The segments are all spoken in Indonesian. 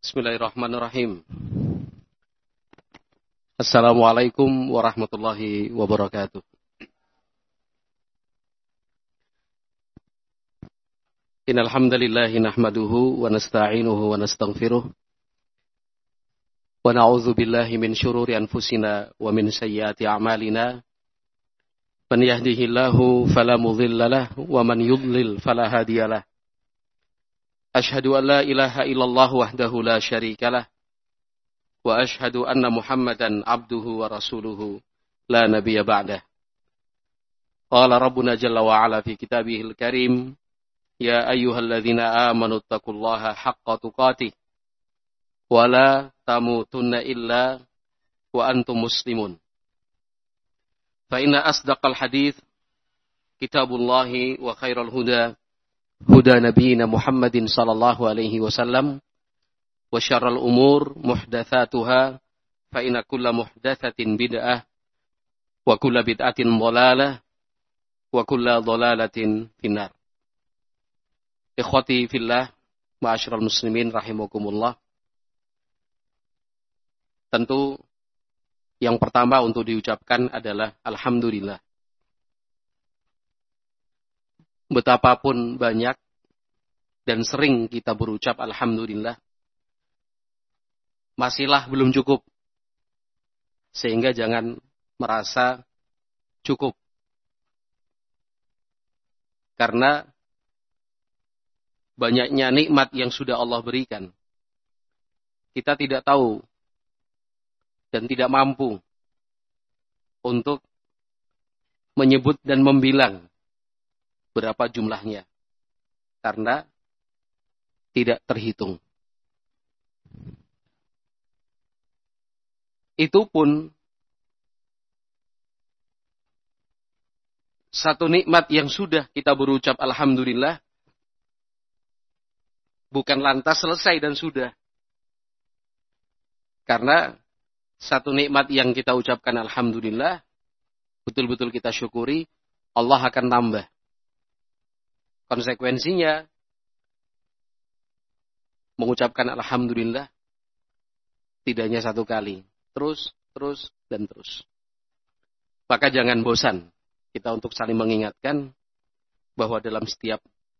Bismillahirrahmanirrahim. Assalamualaikum warahmatullahi wabarakatuh. Innal hamdalillah nahmaduhu wa nasta'inuhu wa nastaghfiruh. Wa na'udzu billahi min shururi anfusina wa min sayyiati a'malina. Man yahdihillahu fala mudilla lahu wa man yudlil fala hadiyalah. Ashhadu an la ilaha illallah wahdahu la syarikalah wa ashhadu anna Muhammadan abduhu wa rasuluhu la nabiyya ba'dah. Qala rabbuna jalla wa ala fi kitabihil karim, ya ayyuhalladzina amanu taqullaha haqqa tuqatih wa la tamutunna illa wa antum muslimun. Fa inna asdaqal hadits kitabullahi wa khairal huda huda nabiyina Muhammadin sallallahu alaihi wasallam wa syarrul umur muhdatsatuha fa inna kulla muhdatsatin bid'ah wa kulla bid'atin dhalalah wa kulla dhalalatin finnar. Ikhwati fillah, ma'asyiral muslimin rahimakumullah. Tentu yang pertama untuk diucapkan adalah alhamdulillah. Betapapun banyak dan sering kita berucap alhamdulillah, masihlah belum cukup. Sehingga jangan merasa cukup. Karena banyaknya nikmat yang sudah Allah berikan, kita tidak tahu dan tidak mampu untuk menyebut dan membilang berapa jumlahnya, karena tidak terhitung. Itu pun satu nikmat yang sudah kita berucap alhamdulillah, bukan lantas selesai dan sudah. Karena satu nikmat yang kita ucapkan alhamdulillah, betul-betul kita syukuri, Allah akan tambah. Konsekuensinya, mengucapkan alhamdulillah tidak hanya satu kali. Terus, dan terus. Maka jangan bosan kita untuk saling mengingatkan bahwa dalam setiap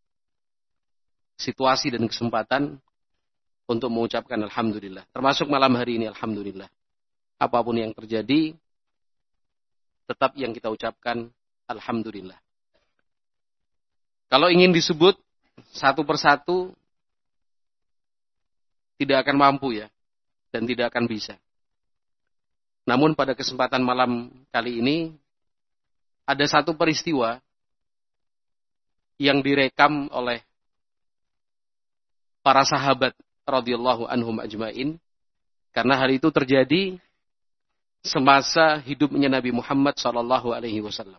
situasi dan kesempatan untuk mengucapkan alhamdulillah. Termasuk malam hari ini alhamdulillah. Apapun yang terjadi, tetap yang kita ucapkan alhamdulillah. Kalau ingin disebut satu persatu, tidak akan mampu ya, dan tidak akan bisa. Namun pada kesempatan malam kali ini, ada satu peristiwa yang direkam oleh para sahabat radhiyallahu anhum ajmain, karena hal itu terjadi semasa hidupnya Nabi Muhammad sallallahu alaihi wasallam.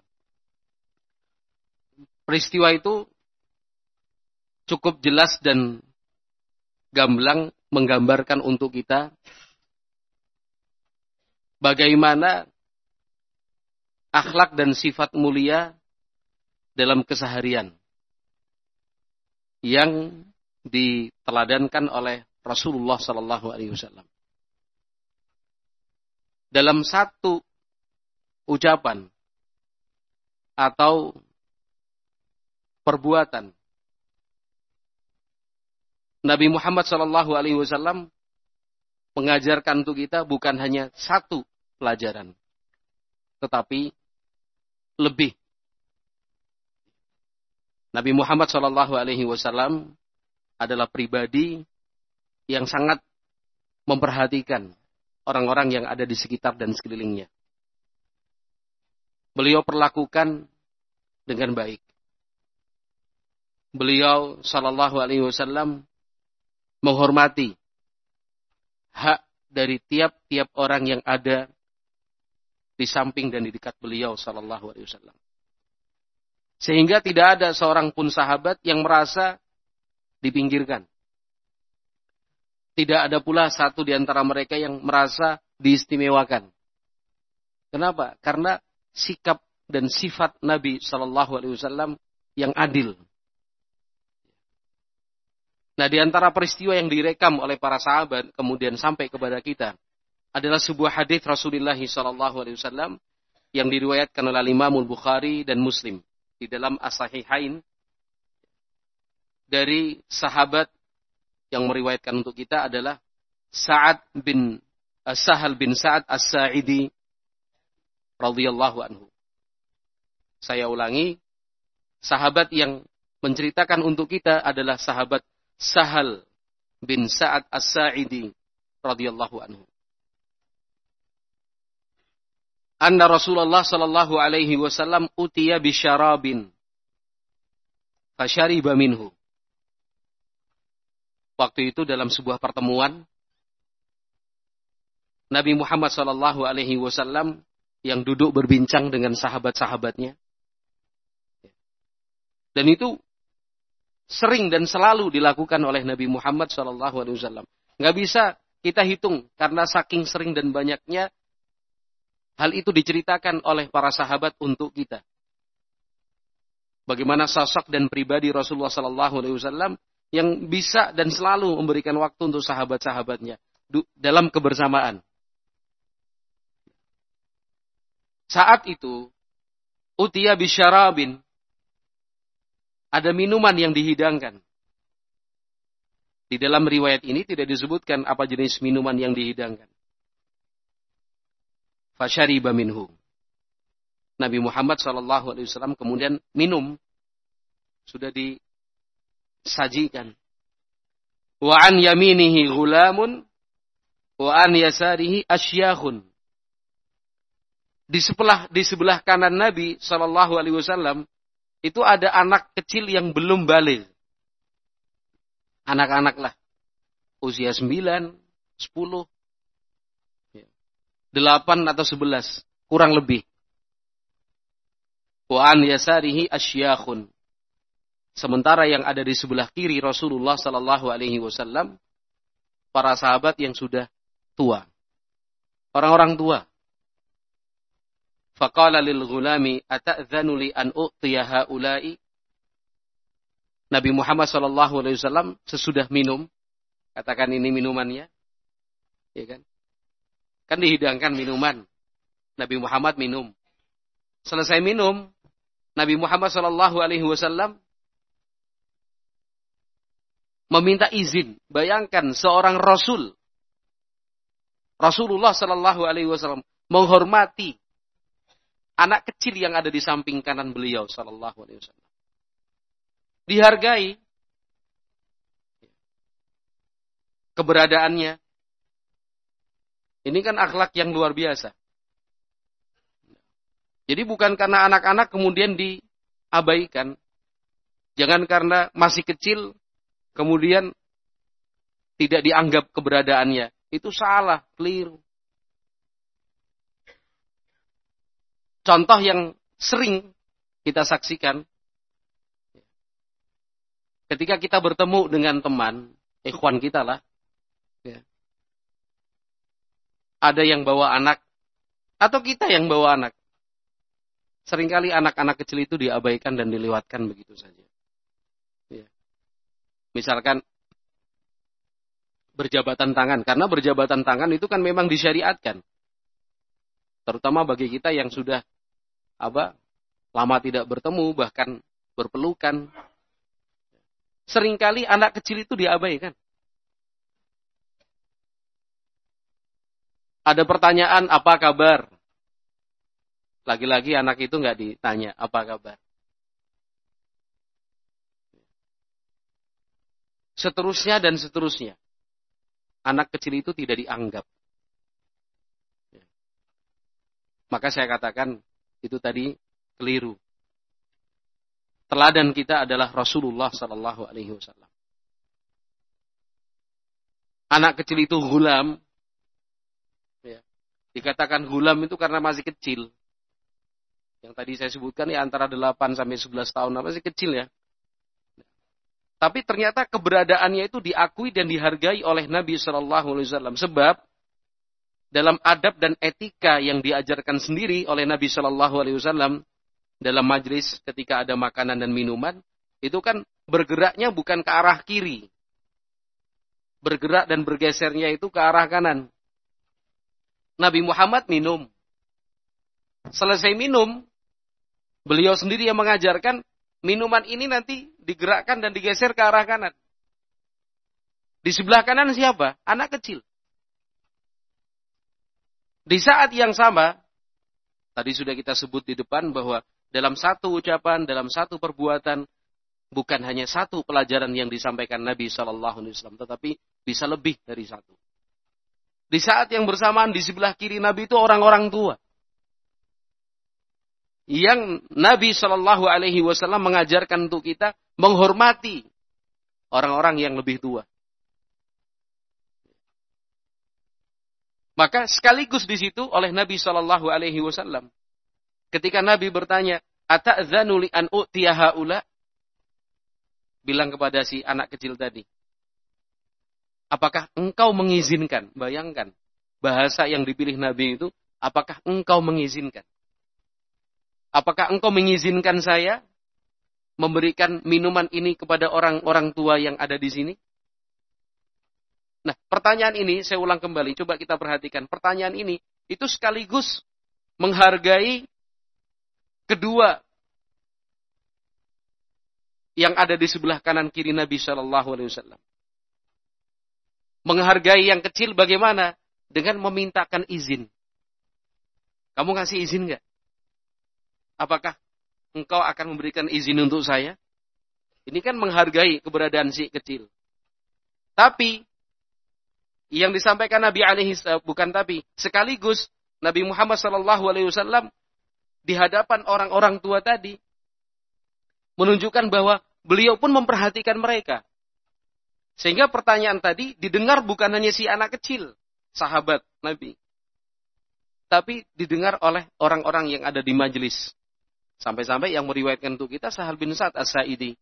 Peristiwa itu cukup jelas dan gamblang menggambarkan untuk kita bagaimana akhlak dan sifat mulia dalam keseharian yang diteladankan oleh Rasulullah sallallahu alaihi wasallam. Dalam satu ucapan atau perbuatan, Nabi Muhammad sallallahu alaihi wasallam mengajarkan untuk kita bukan hanya satu pelajaran, tetapi lebih. Nabi Muhammad sallallahu alaihi wasallam adalah pribadi yang sangat memperhatikan orang-orang yang ada di sekitar dan sekelilingnya. Beliau perlakukan dengan baik. Beliau sallallahu alaihi wasallam menghormati hak dari tiap-tiap orang yang ada di samping dan di dekat beliau sallallahu alaihi wasallam. Sehingga tidak ada seorang pun sahabat yang merasa dipinggirkan. Tidak ada pula satu di antara mereka yang merasa diistimewakan. Kenapa? Karena sikap dan sifat Nabi sallallahu alaihi wasallam yang adil. Nah, di antara peristiwa yang direkam oleh para sahabat kemudian sampai kepada kita adalah sebuah hadis Rasulullah SAW yang diriwayatkan oleh Imam Bukhari dan Muslim di dalam As-Sahihain dari sahabat yang meriwayatkan untuk kita adalah Sahal bin Sa'ad As-Sa'idi radhiyallahu anhu. Saya ulangi, sahabat yang menceritakan untuk kita adalah sahabat Sahal bin Sa'ad As-Sa'idi radhiyallahu anhu. Anna Rasulullah sallallahu alaihi wasallam utiya bisyarabin fasyariba minhu. Waktu itu dalam sebuah pertemuan Nabi Muhammad sallallahu alaihi wasallam yang duduk berbincang dengan sahabat-sahabatnya. Dan itu sering dan selalu dilakukan oleh Nabi Muhammad sallallahu alaihi wasallam. Enggak bisa kita hitung karena saking sering dan banyaknya hal itu diceritakan oleh para sahabat untuk kita. Bagaimana sosok dan pribadi Rasulullah sallallahu alaihi wasallam yang bisa dan selalu memberikan waktu untuk sahabat-sahabatnya dalam kebersamaan. Saat itu utiya bisyarabin, ada minuman yang dihidangkan. Di dalam riwayat ini tidak disebutkan apa jenis minuman yang dihidangkan. Fasyariba minhu. Nabi Muhammad SAW kemudian minum. Sudah disajikan. Wa an yaminihi ghulamun wa an yasarihi asyakhun. Di sebelah kanan Nabi SAW itu ada anak kecil yang belum baligh. Anak-anak lah. Usia 9, 10. 8 atau 11, kurang lebih. Wa an yasarihi asyakhun. Sementara yang ada di sebelah kiri Rasulullah sallallahu alaihi wasallam para sahabat yang sudah tua. Orang-orang tua. Faqala lil ghulami ata'dzanu li an u'tiya haula'i. Nabi Muhammad sallallahu alaihi wasallam sesudah minum, katakan ini minumannya. Ya kan? Kan dihidangkan minuman. Nabi Muhammad minum. Selesai minum, Nabi Muhammad SAW meminta izin. Bayangkan seorang Rasul. Rasulullah SAW menghormati anak kecil yang ada di samping kanan beliau SAW. Dihargai keberadaannya. Ini kan akhlak yang luar biasa. Jadi bukan karena anak-anak kemudian diabaikan. Jangan karena masih kecil kemudian tidak dianggap keberadaannya. Itu salah, keliru. Contoh yang sering kita saksikan. Ketika kita bertemu dengan teman, ikhwan kita lah. Ya. Ada yang bawa anak, atau kita yang bawa anak. Seringkali anak-anak kecil itu diabaikan dan dilewatkan begitu saja. Ya. Misalkan berjabatan tangan, karena berjabatan tangan itu kan memang disyariatkan. Terutama bagi kita yang sudah lama tidak bertemu, bahkan berpelukan. Seringkali anak kecil itu diabaikan. Ada pertanyaan, apa kabar? Lagi-lagi anak itu nggak ditanya, apa kabar? Seterusnya dan seterusnya. Anak kecil itu tidak dianggap. Maka saya katakan, itu tadi keliru. Teladan kita adalah Rasulullah SAW. Anak kecil itu ghulam. Dikatakan gulam itu karena masih kecil. Yang tadi saya sebutkan ya antara 8 sampai 11 tahun, masih kecil ya. Tapi ternyata keberadaannya itu diakui dan dihargai oleh Nabi SAW. Sebab dalam adab dan etika yang diajarkan sendiri oleh Nabi SAW dalam majlis ketika ada makanan dan minuman, itu kan bergeraknya bukan ke arah kiri, bergerak dan bergesernya itu ke arah kanan. Nabi Muhammad minum. Selesai minum, beliau sendiri yang mengajarkan minuman ini nanti digerakkan dan digeser ke arah kanan. Di sebelah kanan siapa? Anak kecil. Di saat yang sama, tadi sudah kita sebut di depan bahwa dalam satu ucapan, dalam satu perbuatan, bukan hanya satu pelajaran yang disampaikan Nabi SAW, tetapi bisa lebih dari satu. Di saat yang bersamaan di sebelah kiri Nabi itu orang-orang tua. Yang Nabi SAW mengajarkan untuk kita menghormati orang-orang yang lebih tua. Maka sekaligus di situ oleh Nabi SAW, ketika Nabi bertanya, "Ata'dzanu li an u'tiya haula?" Bilang kepada si anak kecil tadi, apakah engkau mengizinkan? Bayangkan, bahasa yang dipilih Nabi itu, apakah engkau mengizinkan? Apakah engkau mengizinkan saya memberikan minuman ini kepada orang-orang tua yang ada di sini? Nah, pertanyaan ini, saya ulang kembali, coba kita perhatikan. Pertanyaan ini, itu sekaligus menghargai kedua yang ada di sebelah kanan kiri Nabi SAW. Menghargai yang kecil bagaimana? Dengan memintakan izin. Kamu ngasih izin nggak? Apakah engkau akan memberikan izin untuk saya? Ini kan menghargai keberadaan si kecil. Tapi yang disampaikan Nabi sekaligus Nabi Muhammad SAW di hadapan orang-orang tua tadi menunjukkan bahwa beliau pun memperhatikan mereka. Sehingga pertanyaan tadi didengar bukan hanya si anak kecil, sahabat Nabi, tapi didengar oleh orang-orang yang ada di majelis. Sampai-sampai yang meriwayatkan untuk kita Sahal bin Sa'ad As-Sa'idi.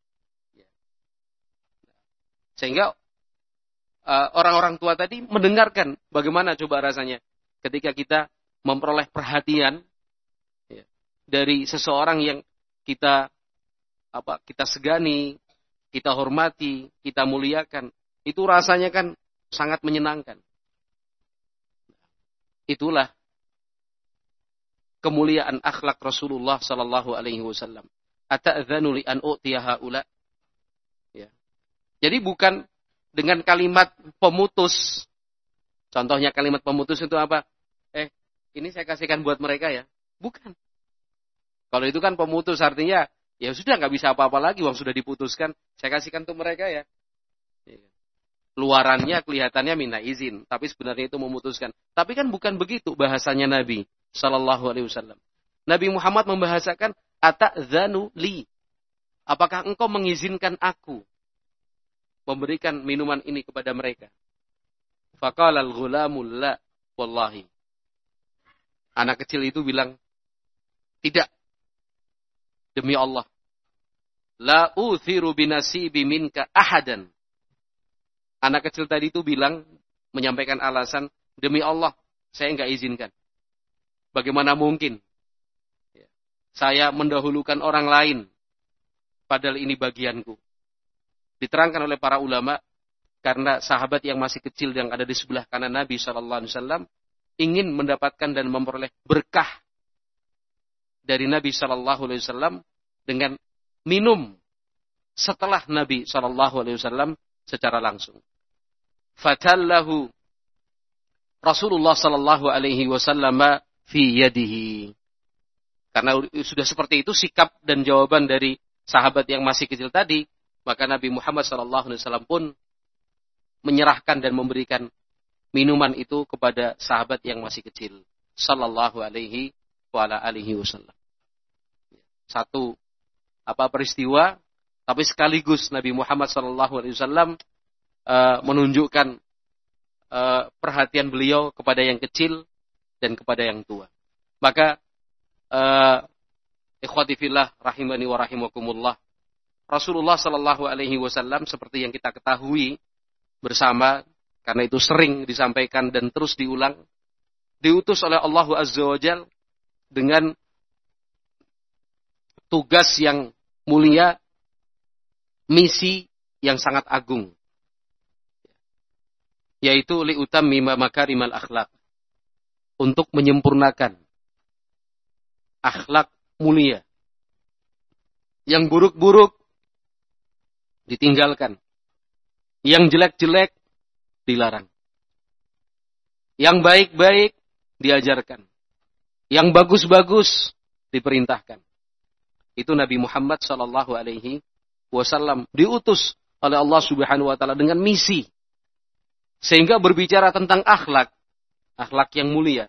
Sehingga orang-orang tua tadi mendengarkan bagaimana coba rasanya ketika kita memperoleh perhatian dari seseorang yang kita segani, kita hormati, kita muliakan. Itu rasanya kan sangat menyenangkan. Itulah kemuliaan akhlak Rasulullah sallallahu alaihi wasallam. Ata'dzanu li an u'tiya haula. Ya. Jadi bukan dengan kalimat pemutus. Contohnya kalimat pemutus itu apa? Ini saya kasihkan buat mereka ya. Bukan. Kalau itu kan pemutus artinya ya sudah nggak bisa apa-apa lagi, uang sudah diputuskan, saya kasihkan untuk mereka ya. Luarannya kelihatannya minta izin, tapi sebenarnya itu memutuskan. Tapi kan bukan begitu bahasanya Nabi sallallahu alaihi wasallam. Nabi Muhammad membahasakan ata'dzanu li. Apakah engkau mengizinkan aku memberikan minuman ini kepada mereka? Faqala al-ghulamu la wallahi. Anak kecil itu bilang, tidak. Demi Allah. La uthiru binasibi minka ahadan. Anak kecil tadi itu bilang, menyampaikan alasan, demi Allah, saya enggak izinkan. Bagaimana mungkin? Saya mendahulukan orang lain, padahal ini bagianku. Diterangkan oleh para ulama, karena sahabat yang masih kecil yang ada di sebelah kanan Nabi SAW, ingin mendapatkan dan memperoleh berkah dari Nabi SAW dengan minum setelah Nabi SAW secara langsung. Fatallahu Rasulullah SAW fi yadihi. Karena sudah seperti itu sikap dan jawaban dari sahabat yang masih kecil tadi, maka Nabi Muhammad SAW pun menyerahkan dan memberikan minuman itu kepada sahabat yang masih kecil. Sallallahu alaihi wa ala alihi wasallam. Satu peristiwa, tapi sekaligus Nabi Muhammad SAW menunjukkan perhatian beliau kepada yang kecil dan kepada yang tua. Maka ikhwati fillah rahimani wa rahimakumullah, Rasulullah SAW seperti yang kita ketahui bersama, karena itu sering disampaikan dan terus diulang, diutus oleh Allah Azza wa Jalla dengan tugas yang mulia, misi yang sangat agung. yaitu liutammima makarimal akhlak, untuk menyempurnakan akhlak mulia. Yang buruk-buruk ditinggalkan, yang jelek-jelek dilarang, yang baik-baik diajarkan, yang bagus-bagus diperintahkan. Itu Nabi Muhammad sallallahu alaihi wasallam diutus oleh Allah Subhanahu wa taala dengan misi, sehingga berbicara tentang akhlak yang mulia.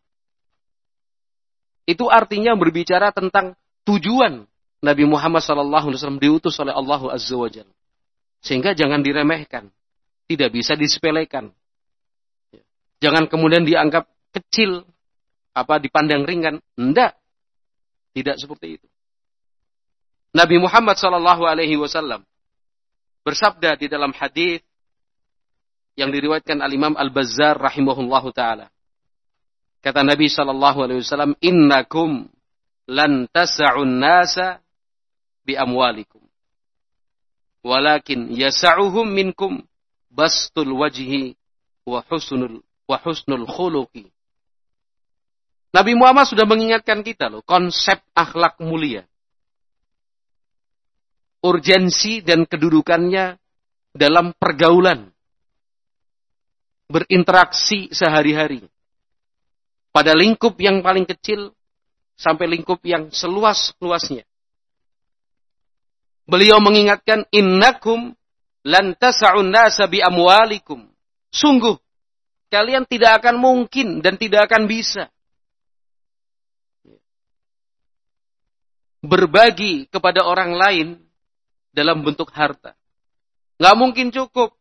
Itu artinya berbicara tentang tujuan Nabi Muhammad sallallahu alaihi wasallam diutus oleh Allah Azza wa Jalla. Sehingga jangan diremehkan, tidak bisa disepelekan. Jangan kemudian dianggap kecil, dipandang ringan. Tidak seperti itu. Nabi Muhammad sallallahu alaihi wasallam bersabda di dalam hadis yang diriwayatkan al-Imam Al-Bazzar rahimahullahu taala. Kata Nabi sallallahu alaihi wasallam, "Innakum lan tas'un nasa bi amwalikum. Walakin yas'uhum minkum bastul wajhi wa husnul khuluqi." Nabi Muhammad sudah mengingatkan kita konsep akhlak mulia. Urgensi dan kedudukannya dalam pergaulan, berinteraksi sehari-hari. Pada lingkup yang paling kecil sampai lingkup yang seluas-luasnya. Beliau mengingatkan, innakum lan tas'un nasa bi amwalikum. Sungguh, kalian tidak akan mungkin dan tidak akan bisa berbagi kepada orang lain dalam bentuk harta. Nggak mungkin cukup.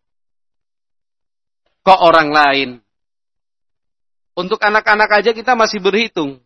Kok orang lain? Untuk anak-anak aja kita masih berhitung.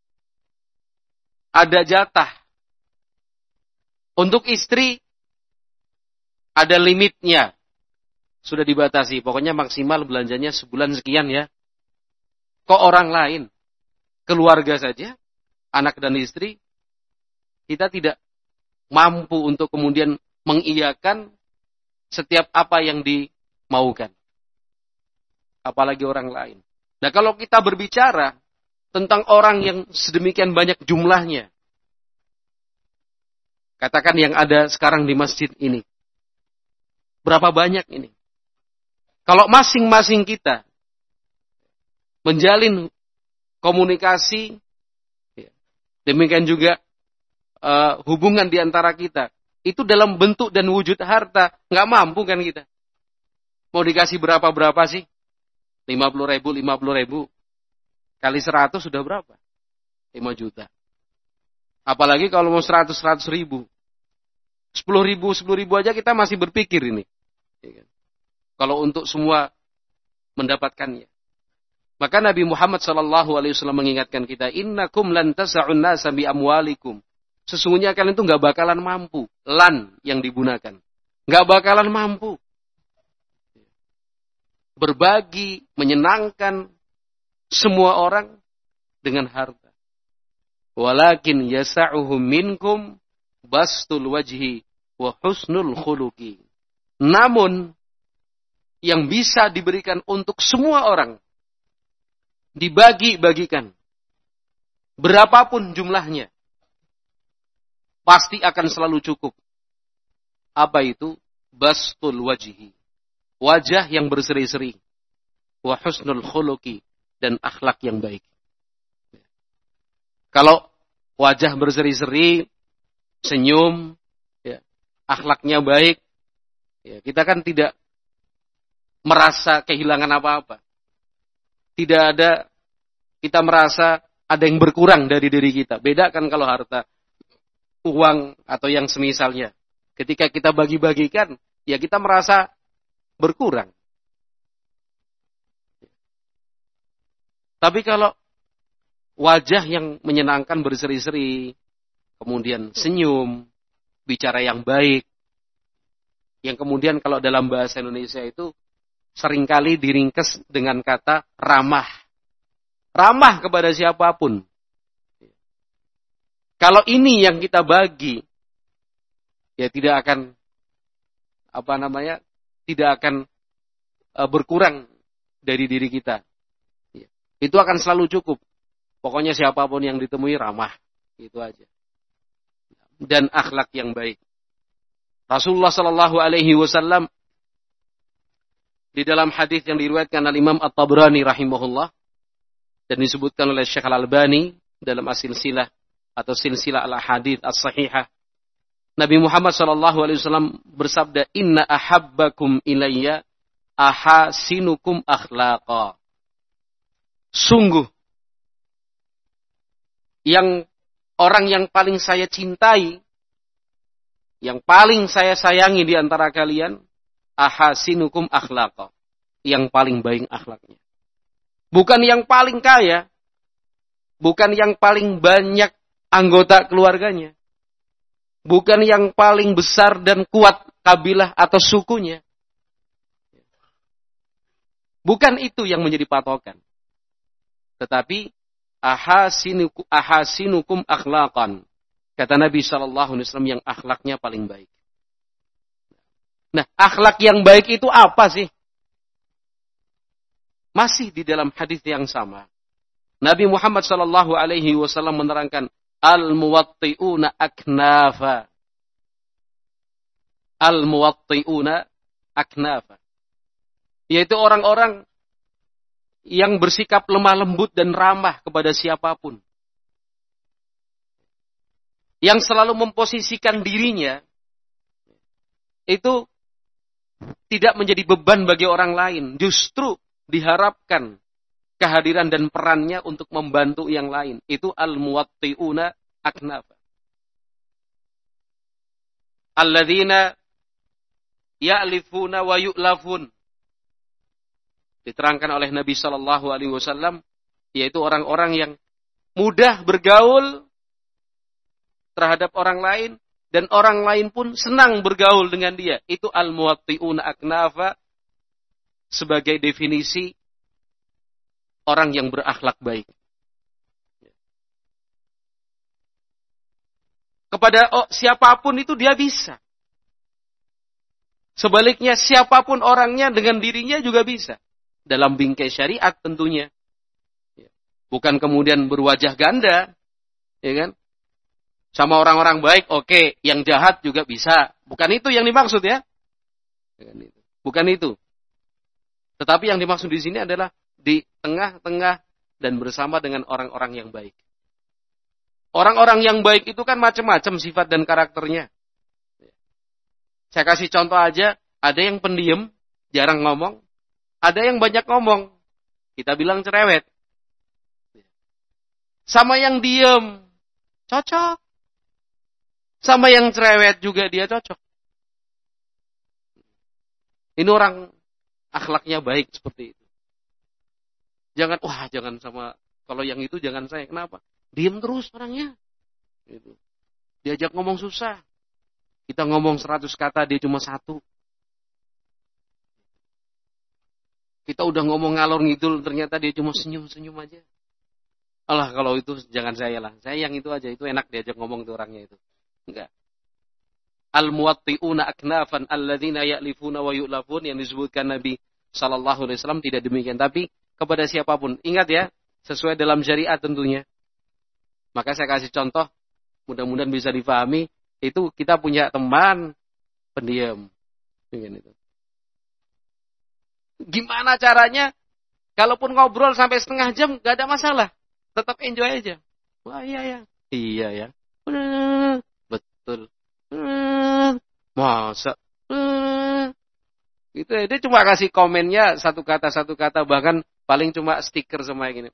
Ada jatah. Untuk istri, ada limitnya. Sudah dibatasi. Pokoknya maksimal belanjanya sebulan sekian ya. Kok orang lain? Keluarga saja, anak dan istri, kita tidak mampu untuk kemudian mengiyakan setiap apa yang dimaukan. Apalagi orang lain. Nah, kalau kita berbicara tentang orang yang sedemikian banyak jumlahnya, katakan yang ada sekarang di masjid ini, berapa banyak ini? Kalau masing-masing kita menjalin komunikasi, demikian juga hubungan di antara kita, itu dalam bentuk dan wujud harta, nggak mampu kan kita? Mau dikasih berapa sih? 50.000 kali 100 sudah berapa? 5 juta. Apalagi kalau mau 100.000. 10.000 aja kita masih berpikir ini. Kalau untuk semua mendapatkannya. Maka Nabi Muhammad SAW mengingatkan kita, innakum lan tas'un nasa bi amwalikum. Sesungguhnya kalian itu nggak bakalan mampu. Lan yang digunakan. Nggak bakalan mampu berbagi, menyenangkan semua orang dengan harta. Walakin yasa'uhum minkum bastul wajhi wa husnul khuluqi. Namun, yang bisa diberikan untuk semua orang, dibagi-bagikan, berapapun jumlahnya, pasti akan selalu cukup. Apa itu? Bastul wajhi. Wajah yang berseri-seri. Wa husnul khuluqi. Dan akhlak yang baik. Kalau wajah berseri-seri, senyum, ya, akhlaknya baik, ya, kita kan tidak merasa kehilangan apa-apa. Tidak ada, kita merasa ada yang berkurang dari diri kita. Beda kan kalau harta, uang, atau yang semisalnya. Ketika kita bagi-bagikan, ya kita merasa berkurang. Tapi kalau wajah yang menyenangkan berseri-seri, kemudian senyum, bicara yang baik, yang kemudian kalau dalam bahasa Indonesia itu seringkali diringkes dengan kata ramah. Ramah kepada siapapun. Kalau ini yang kita bagi, ya tidak akan, tidak akan berkurang dari diri kita. Itu akan selalu cukup. Pokoknya siapapun yang ditemui ramah. Itu aja. Dan akhlak yang baik. Rasulullah sallallahu alaihi wasallam di dalam hadis yang diriwayatkan oleh Imam At-Tabrani rahimahullah dan disebutkan oleh Syekh Al-Albani dalam as-silsilah atau silsilah al-hadits as-sahihah, Nabi Muhammad sallallahu alaihi wasallam bersabda, "Inna ahabbakum ilayya ahasinukum akhlaqa." Sungguh yang orang yang paling saya cintai, yang paling saya sayangi di antara kalian, ahasinukum akhlaqa, yang paling baik akhlaknya. Bukan yang paling kaya, bukan yang paling banyak anggota keluarganya, bukan yang paling besar dan kuat kabilah atau sukunya. Bukan itu yang menjadi patokan. Tetapi ahasinukum akhlaqan. Kata Nabi SAW yang akhlaknya paling baik. Nah, akhlak yang baik itu apa sih? Masih di dalam hadis yang sama. Nabi Muhammad SAW menerangkan, al-muwatti'una aknafa. Al-muwatti'una aknafa. Yaitu orang-orang yang bersikap lemah lembut dan ramah kepada siapapun. Yang selalu memposisikan dirinya itu tidak menjadi beban bagi orang lain. Justru diharapkan kehadiran dan perannya untuk membantu yang lain. Itu al-muwatti'una aknafa. Alladzina ya'lifuna wa yu'lafun. Diterangkan oleh Nabi Shallallahu Alaihi Wasallam, yaitu orang-orang yang mudah bergaul terhadap orang lain dan orang lain pun senang bergaul dengan dia. Itu al-muwatti'una aknafa sebagai definisi orang yang berakhlak baik. Kepada siapapun itu dia bisa. Sebaliknya siapapun orangnya dengan dirinya juga bisa. Dalam bingkai syariat tentunya. Bukan kemudian berwajah ganda. Ya kan? Sama orang-orang baik, oke. Yang jahat juga bisa. Bukan itu yang dimaksud ya. Bukan itu. Tetapi yang dimaksud di sini adalah di tengah-tengah dan bersama dengan orang-orang yang baik. Orang-orang yang baik itu kan macam-macam sifat dan karakternya. Saya kasih contoh aja. Ada yang pendiam, jarang ngomong. Ada yang banyak ngomong, kita bilang cerewet. Sama yang diem, cocok. Sama yang cerewet juga dia cocok. Ini orang akhlaknya baik seperti itu. Jangan sama, kalau yang itu jangan saya. Kenapa? Diem terus orangnya. Gitu. Diajak ngomong susah. Kita ngomong 100 kata, dia cuma 1. Kita udah ngomong ngalor ngidul, ternyata dia cuma senyum-senyum aja. Alah, kalau itu jangan saya lah. Saya yang itu aja, itu enak diajak ngomong tuh orangnya itu. Enggak. Al-muwatti'una aknafan alladzina ya'lifuna wa yu'lafun, yang disebutkan Nabi sallallahu alaihi wasallam tidak demikian, tapi kepada siapapun. Ingat ya, sesuai dalam syariat tentunya. Maka saya kasih contoh, mudah-mudahan bisa difahami, itu kita punya teman pendiam. Itu. Gimana caranya? Kalaupun ngobrol sampai setengah jam, gak ada masalah. Tetap enjoy aja. Wah iya ya. Iya ya. Betul. Masa. Gitu ya. Dia cuma kasih komennya satu kata. Bahkan paling cuma stiker sama yang gini.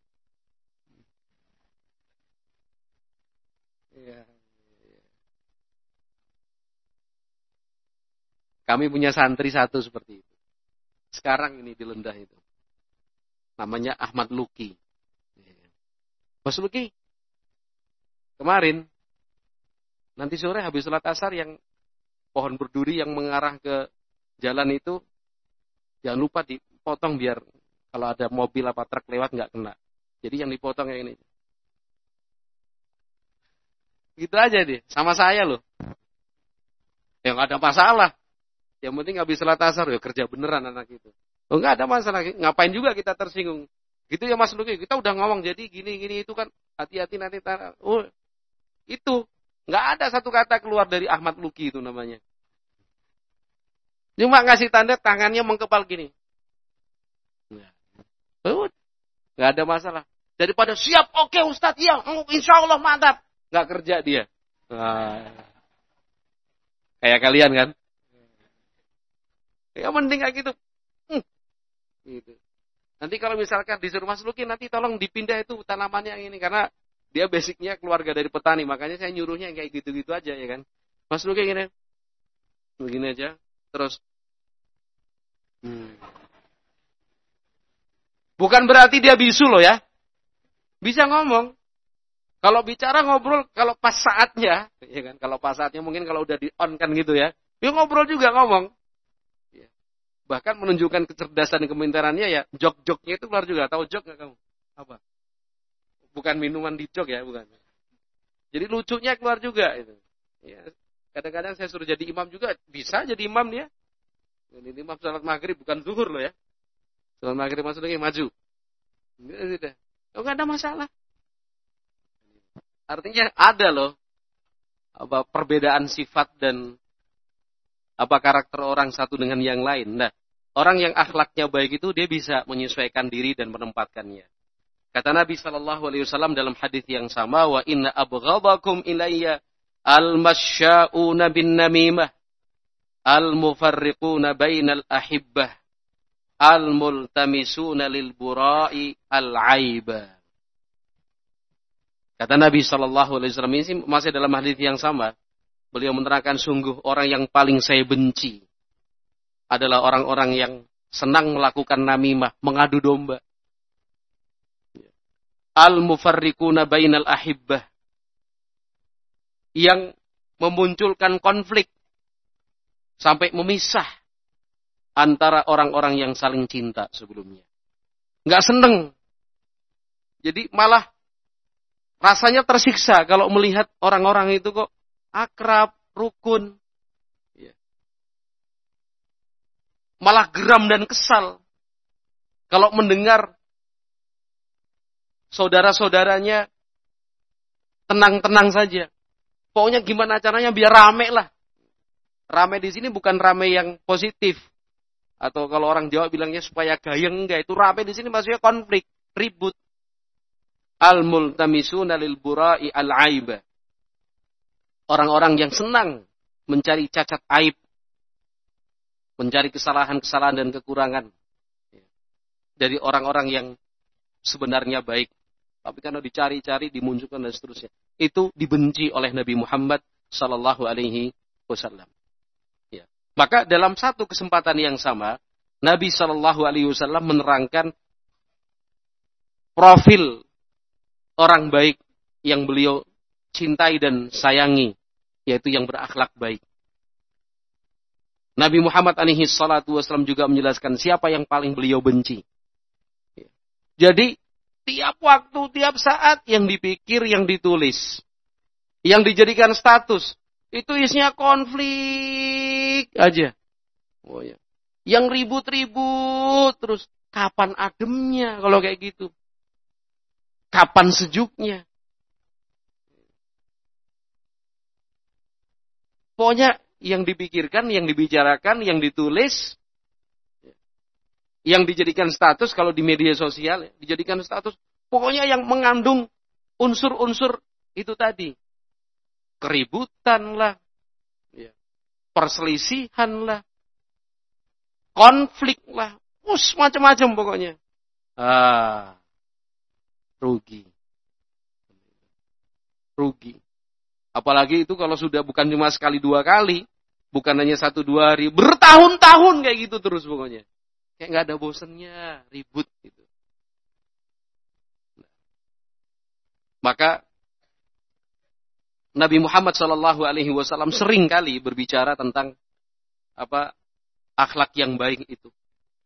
Kami punya santri satu seperti itu. Sekarang ini di Lendah itu. Namanya Ahmad Luki. Mas Luki, kemarin, nanti sore habis sholat asar yang pohon berduri yang mengarah ke jalan itu, jangan lupa dipotong biar kalau ada mobil apa truk lewat nggak kena. Jadi yang dipotong yang ini. Gitu aja deh, sama saya loh. Ya nggak ada masalah. Yang penting habis sholat asar ya kerja beneran anak itu. Oh, enggak ada masalah. Ngapain juga kita tersinggung? Gitu ya Mas Luki, kita udah ngomong jadi gini-gini itu kan hati-hati nanti. Oh, itu enggak ada satu kata keluar dari Ahmad Luki itu namanya. Cuma ngasih tanda tangannya mengkepal gini. Oh, enggak ada masalah. Daripada siap, oke Ustadz, iya, insya Allah mantap. Enggak kerja dia. Nah, kayak kalian kan? Ya mending kayak gitu. Gitu. Nanti kalau misalkan disuruh Mas Luki, nanti tolong dipindah itu tanamannya yang ini. Karena dia basicnya keluarga dari petani. Makanya saya nyuruhnya yang kayak gitu-gitu aja ya kan. Mas Luki gini. Begini aja. Terus. Bukan berarti dia bisu loh ya. Bisa ngomong. Kalau bicara ngobrol, kalau pas saatnya. Ya kan? Kalau pas saatnya mungkin kalau udah di-on kan gitu ya. Dia ngobrol juga ngomong. Bahkan menunjukkan kecerdasan kepintarannya ya, jok-joknya itu keluar juga. Tahu jok nggak kamu? Apa? Bukan minuman di jok ya, bukan. Jadi lucunya keluar juga itu. Ya, kadang-kadang saya suruh jadi imam juga, bisa jadi imam dia. Jadi imam salat maghrib bukan zuhur loh ya. Salat maghrib maksudnya maju. Enggak, nggak ada masalah. Artinya ada loh apa perbedaan sifat dan apa karakter orang satu dengan yang lain. Nah, orang yang akhlaknya baik itu dia bisa menyesuaikan diri dan menempatkannya. Kata Nabi SAW dalam hadis yang sama, wa inna abghadakum ilayya al-masya'una bin namimah, al-mufarriquna bainal ahibbah, al-multamisuna lil bura'i al-aibah. Kata Nabi SAW ini masih dalam hadis yang sama. Beliau menerangkan sungguh orang yang paling saya benci adalah orang-orang yang senang melakukan namimah, mengadu domba. Al-mufarriquna bainal ahibbah. Yang memunculkan konflik sampai memisah antara orang-orang yang saling cinta sebelumnya. Enggak seneng. Jadi malah rasanya tersiksa kalau melihat orang-orang itu kok akrab, rukun. Ya. Malah geram dan kesal. Kalau mendengar saudara-saudaranya tenang-tenang saja. Pokoknya gimana caranya biar rame lah. Rame di sini bukan rame yang positif. Atau kalau orang Jawa bilangnya supaya gayeng, enggak. Itu rame di sini maksudnya konflik, ribut. Al-multamisuna lil bura'i al-aibah. Orang-orang yang senang mencari cacat aib, mencari kesalahan-kesalahan dan kekurangan dari orang-orang yang sebenarnya baik. Tapi karena dicari-cari, dimunculkan dan seterusnya. Itu dibenci oleh Nabi Muhammad sallallahu alaihi wasallam. Ya. Maka dalam satu kesempatan yang sama, Nabi sallallahu alaihi wasallam menerangkan profil orang baik yang beliau cintai dan sayangi, yaitu yang berakhlak baik. Nabi Muhammad alaihi salatu wasallam juga menjelaskan siapa yang paling beliau benci. Jadi, tiap waktu, tiap saat yang dipikir, yang ditulis, yang dijadikan status, itu isinya konflik aja. Oh ya. Yang ribut-ribut terus, kapan ademnya kalau kayak gitu? Kapan sejuknya? Pokoknya yang dipikirkan, yang dibicarakan, yang ditulis, yang dijadikan status kalau di media sosial, dijadikan status, pokoknya yang mengandung unsur-unsur itu tadi. Keributan lah, perselisihan lah, konflik lah, macam-macam pokoknya. Rugi. Apalagi itu kalau sudah bukan cuma sekali dua kali, bukan hanya 1-2 hari, bertahun-tahun kayak gitu terus pokoknya. Kayak nggak ada bosennya, ribut gitu. Maka Nabi Muhammad SAW sering kali berbicara tentang akhlak yang baik itu.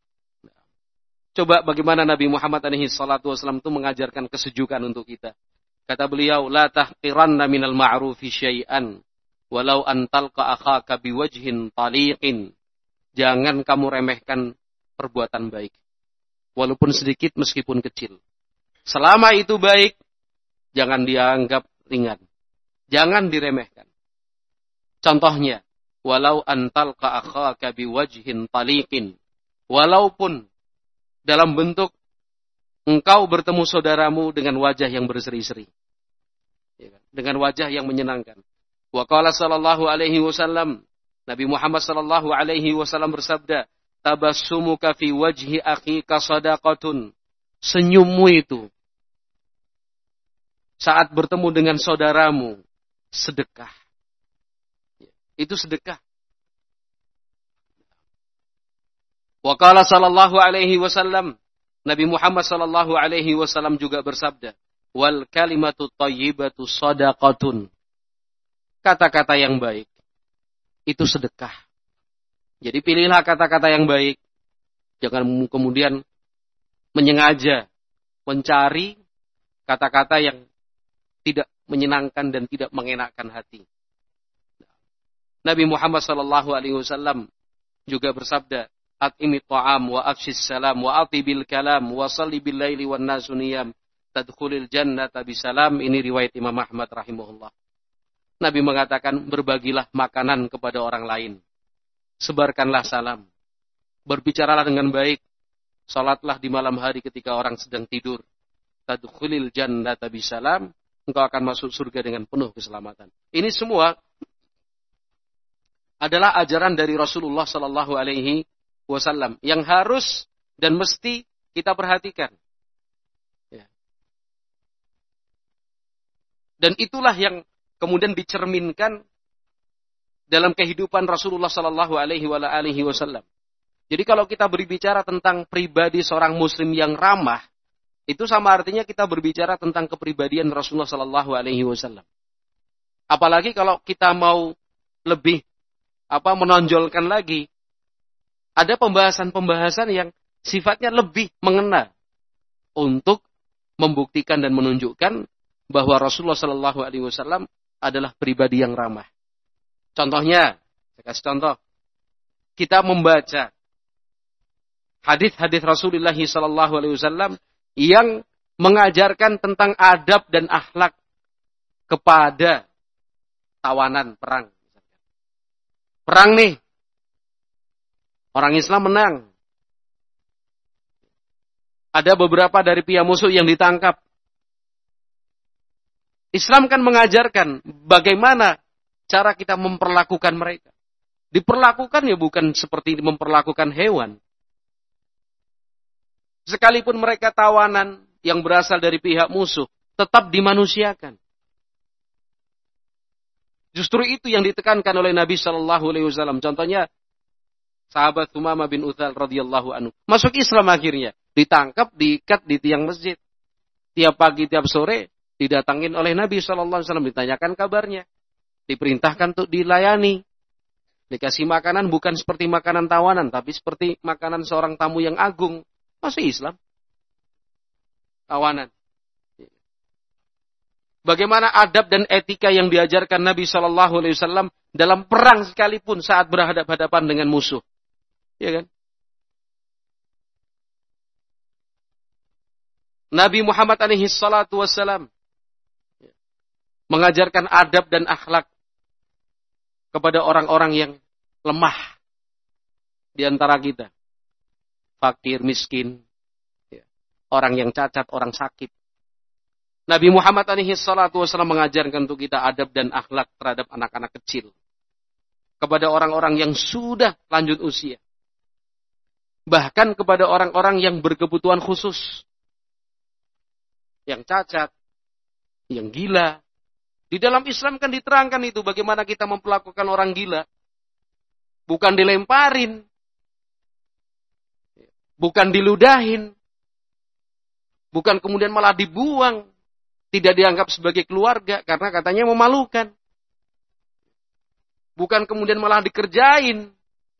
Coba bagaimana Nabi Muhammad SAW itu mengajarkan kesejukan untuk kita. Kata beliau, la tahqiranna minal ma'rufi syai'an walau an talqa akhaka biwajhin taliqin. Jangan kamu remehkan perbuatan baik. Walaupun sedikit meskipun kecil. Selama itu baik, jangan dianggap ringan. Jangan diremehkan. Contohnya, walau antal ka'akhaka biwajhin taliqin. Walaupun dalam bentuk engkau bertemu saudaramu dengan wajah yang berseri-seri. Dengan wajah yang menyenangkan. Wa qala sallallahu alaihi wasallam, Nabi Muhammad sallallahu alaihi wasallam bersabda, tabassumuka fi wajhi akhika shadaqatun. Senyummu itu saat bertemu dengan saudaramu sedekah. Itu sedekah. Wa qala sallallahu alaihi wasallam, Nabi Muhammad sallallahu alaihi wasallam juga bersabda, wal kalimatu thayyibatu shadaqatun. Kata-kata yang baik itu sedekah. Jadi pilihlah kata-kata yang baik. Jangan kemudian menyengaja mencari kata-kata yang tidak menyenangkan dan tidak mengenakkan hati. Nabi Muhammad sallallahu alaihi wasallam juga bersabda, at'imit ta'am wa afshis salam wa atibil kalam wa salli bil laili wan nasu niyam tadkhulil jannata bisalam. Ini riwayat Imam Ahmad rahimahullah. Nabi mengatakan, berbagilah makanan kepada orang lain. Sebarkanlah salam. Berbicaralah dengan baik. Salatlah di malam hari ketika orang sedang tidur. Tadkhulil jannata bisalam. Engkau akan masuk surga dengan penuh keselamatan. Ini semua adalah ajaran dari Rasulullah sallallahu alaihi wasallam yang harus dan mesti kita perhatikan. Ya. Dan itulah yang kemudian dicerminkan dalam kehidupan Rasulullah sallallahu alaihi wasallam. Jadi kalau kita berbicara tentang pribadi seorang muslim yang ramah, itu sama artinya kita berbicara tentang kepribadian Rasulullah sallallahu alaihi wasallam. Apalagi kalau kita mau lebih menonjolkan lagi, ada pembahasan-pembahasan yang sifatnya lebih mengena untuk membuktikan dan menunjukkan bahwa Rasulullah sallallahu alaihi wasallam adalah pribadi yang ramah. Contohnya, saya kasih contoh. Kita membaca hadis-hadis Rasulullah sallallahu alaihi wasallam yang mengajarkan tentang adab dan akhlak kepada tawanan perang. Perang nih. Orang Islam menang. Ada beberapa dari pihak musuh yang ditangkap. Islam kan mengajarkan bagaimana cara kita memperlakukan mereka. Diperlakukan ya bukan seperti memperlakukan hewan. Sekalipun mereka tawanan yang berasal dari pihak musuh, tetap dimanusiakan. Justru itu yang ditekankan oleh Nabi Shallallahu Alaihi Wasallam. Contohnya sahabat Thumamah bin Uthal radhiyallahu anhu masuk Islam akhirnya, ditangkap, diikat di tiang masjid. Tiap pagi, tiap sore didatangin oleh Nabi Shallallahu Alaihi Wasallam, ditanyakan kabarnya, diperintahkan untuk dilayani, dikasih makanan bukan seperti makanan tawanan, tapi seperti makanan seorang tamu yang agung. Masuk Islam, tawanan. Bagaimana adab dan etika yang diajarkan Nabi Shallallahu Alaihi Wasallam dalam perang sekalipun saat berhadapan-hadapan dengan musuh, ya kan? Nabi Muhammad alaihi salatu wassalam mengajarkan adab dan akhlak kepada orang-orang yang lemah di antara kita. Fakir, miskin, orang yang cacat, orang sakit. Nabi Muhammad alaihi salatu wasallam mengajarkan untuk kita adab dan akhlak terhadap anak-anak kecil. Kepada orang-orang yang sudah lanjut usia. Bahkan kepada orang-orang yang berkebutuhan khusus. Yang cacat, yang gila. Di dalam Islam kan diterangkan itu bagaimana kita memperlakukan orang gila. Bukan dilemparin. Bukan diludahin. Bukan kemudian malah dibuang. Tidak dianggap sebagai keluarga karena katanya memalukan. Bukan kemudian malah dikerjain.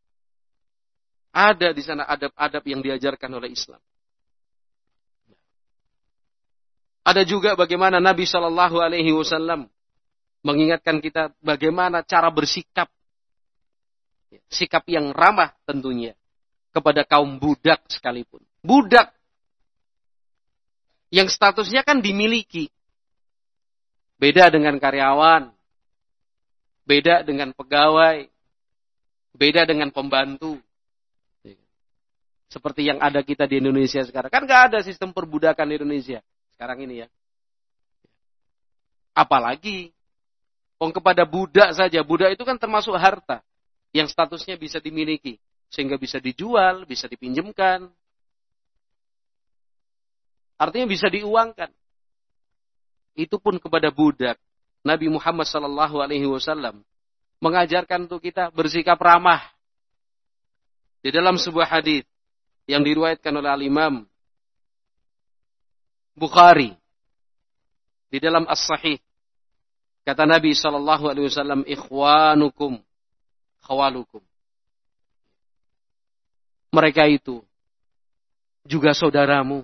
Ada di sana adab-adab yang diajarkan oleh Islam. Ada juga bagaimana Nabi Shallallahu Alaihi Wasallam mengingatkan kita bagaimana cara bersikap. Sikap yang ramah tentunya kepada kaum budak sekalipun. Budak yang statusnya kan dimiliki. Beda dengan karyawan, beda dengan pegawai, beda dengan pembantu. Seperti yang ada kita di Indonesia sekarang. Kan nggak ada sistem perbudakan di Indonesia sekarang ini ya. Apalagi kepada budak saja. Budak itu kan termasuk harta yang statusnya bisa dimiliki. Sehingga bisa dijual, bisa dipinjamkan. Artinya bisa diuangkan. Itu pun kepada budak. Nabi Muhammad SAW mengajarkan untuk kita bersikap ramah. Di dalam sebuah hadis yang diriwayatkan oleh Al-Imam Bukhari di dalam As-Sahih, kata Nabi SAW, ikhwanukum khawalukum. Mereka itu juga saudaramu.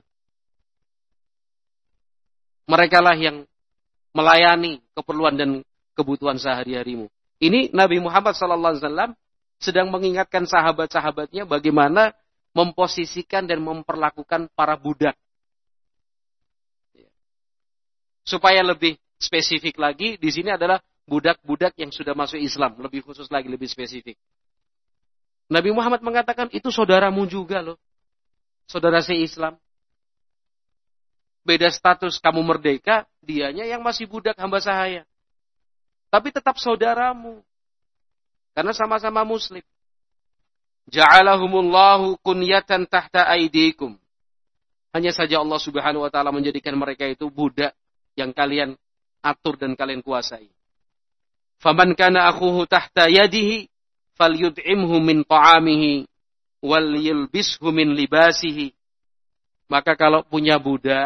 Mereka lah yang melayani keperluan dan kebutuhan sehari-harimu. Ini Nabi Muhammad SAW sedang mengingatkan sahabat-sahabatnya bagaimana memposisikan dan memperlakukan para budak. Supaya lebih spesifik lagi, di sini adalah budak-budak yang sudah masuk Islam. Lebih khusus lagi, lebih spesifik. Nabi Muhammad mengatakan, itu saudaramu juga loh. Saudara se-Islam. Beda status, kamu merdeka, dianya yang masih budak hamba sahaya. Tapi tetap saudaramu. Karena sama-sama muslim. Ja'alahumullahu kunyatan tahta aidikum. Hanya saja Allah Subhanahu wa taala menjadikan mereka itu budak yang kalian atur dan kalian kuasai. Faman kana akhuhu tahta yadihi falyud'imhu min ta'amihi wal yulbishu min libasihi. Maka kalau punya budak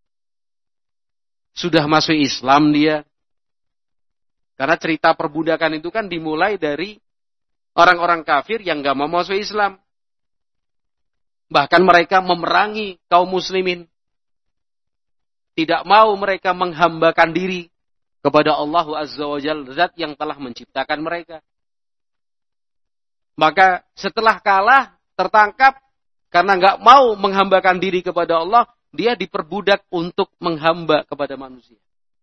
sudah masuk Islam dia. Karena cerita perbudakan itu kan dimulai dari orang-orang kafir yang gak mau masuk Islam. Bahkan mereka memerangi kaum muslimin. Tidak mau mereka menghambakan diri kepada Allah Azza wa Jalla, zat yang telah menciptakan mereka. Maka setelah kalah, tertangkap, karena gak mau menghambakan diri kepada Allah, dia diperbudak untuk menghamba kepada manusia.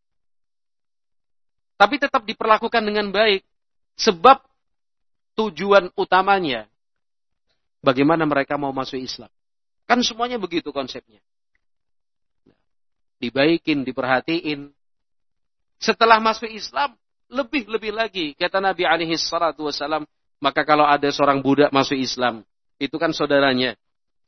Tapi tetap diperlakukan dengan baik. Sebab tujuan utamanya, bagaimana mereka mau masuk Islam. Kan semuanya begitu konsepnya. Dibaikin, diperhatiin. Setelah masuk Islam, lebih-lebih lagi. Kata Nabi SAW, maka kalau ada seorang budak masuk Islam, itu kan saudaranya.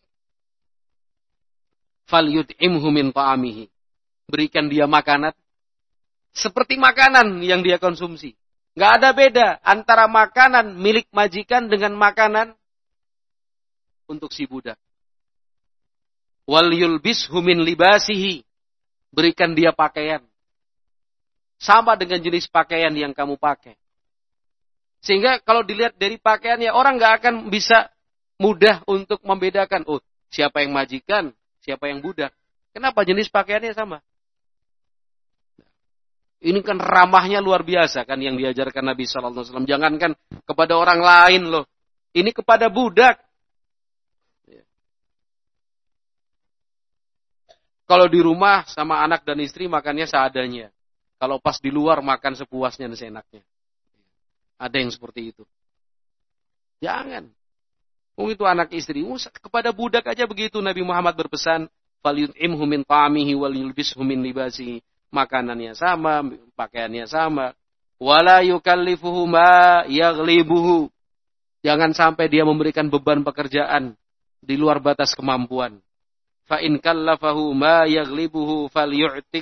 Falyud'imhu min ta'amihi. Berikan dia makanan seperti makanan yang dia konsumsi. Nggak ada beda antara makanan milik majikan dengan makanan untuk si budak. Wal yulbishu min libasihi. Berikan dia pakaian sama dengan jenis pakaian yang kamu pakai. Sehingga kalau dilihat dari pakaiannya, orang nggak akan bisa mudah untuk membedakan, oh siapa yang majikan, siapa yang budak. Kenapa? Jenis pakaiannya sama. Ini kan ramahnya luar biasa kan yang diajarkan Nabi SAW. Jangankan kepada orang lain loh. Ini kepada budak. Kalau di rumah sama anak dan istri makannya seadanya. Kalau pas di luar makan sepuasnya dan seenaknya. Ada yang seperti itu. Jangan. Itu anak istri. Kepada budak aja begitu Nabi Muhammad berpesan. Falyud'imhu min ta'amihi wal yulbishu min libasihi. Makanannya sama, pakaiannya sama. Wala yukallifuhu ma yaghlibuhu. Jangan sampai dia memberikan beban pekerjaan di luar batas kemampuan. Fa in kallafahu ma yaghlibuhu falyu'tik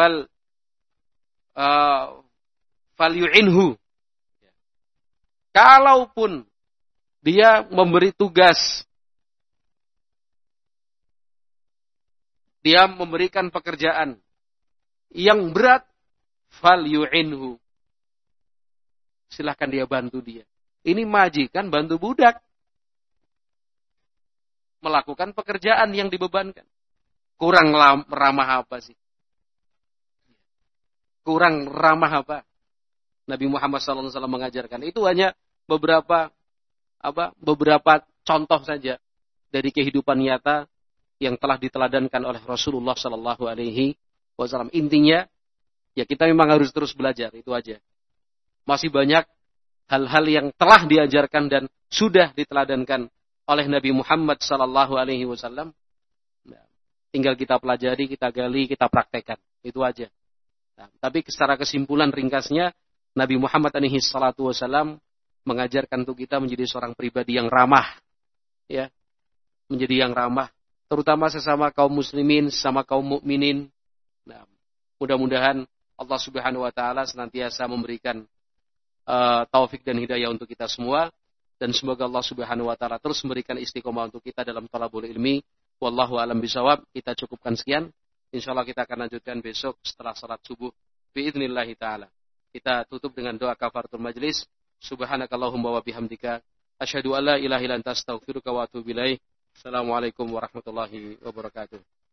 falyu'inhu. Kalaupun dia memberi tugas, dia memberikan pekerjaan yang berat, falyu'inhu. Silahkan dia bantu dia. Ini majikan bantu budak melakukan pekerjaan yang dibebankan. Kurang ramah apa sih? Kurang ramah apa? Nabi Muhammad SAW mengajarkan. Itu hanya beberapa contoh saja dari kehidupan nyata yang telah diteladankan oleh Rasulullah Sallallahu Alaihi Wasallam. Intinya, ya kita memang harus terus belajar, itu aja. Masih banyak hal-hal yang telah diajarkan dan sudah diteladankan oleh Nabi Muhammad Sallallahu Alaihi Wasallam. Tinggal kita pelajari, kita gali, kita praktekkan, itu aja. Nah, tapi secara kesimpulan ringkasnya, Nabi Muhammad alaihi salatu wasallam mengajarkan untuk kita menjadi seorang pribadi yang ramah, ya, menjadi yang ramah, terutama sesama kaum muslimin, sesama kaum mukminin. Nah, mudah-mudahan Allah Subhanahu wa taala senantiasa memberikan taufik dan hidayah untuk kita semua, dan semoga Allah Subhanahu wa taala terus memberikan istiqomah untuk kita dalam thalabul ilmi. Wallahu a'lam bishawab. Kita cukupkan sekian. Insyaallah kita akan lanjutkan besok setelah salat subuh biidznillah taala. Kita tutup dengan doa kafaratul majlis. Subhanakallahumma wa bihamdika asyhadu an la ilaha illa anta astaghfiruka wa atubu ilaik. Assalamualaikum warahmatullahi wabarakatuh.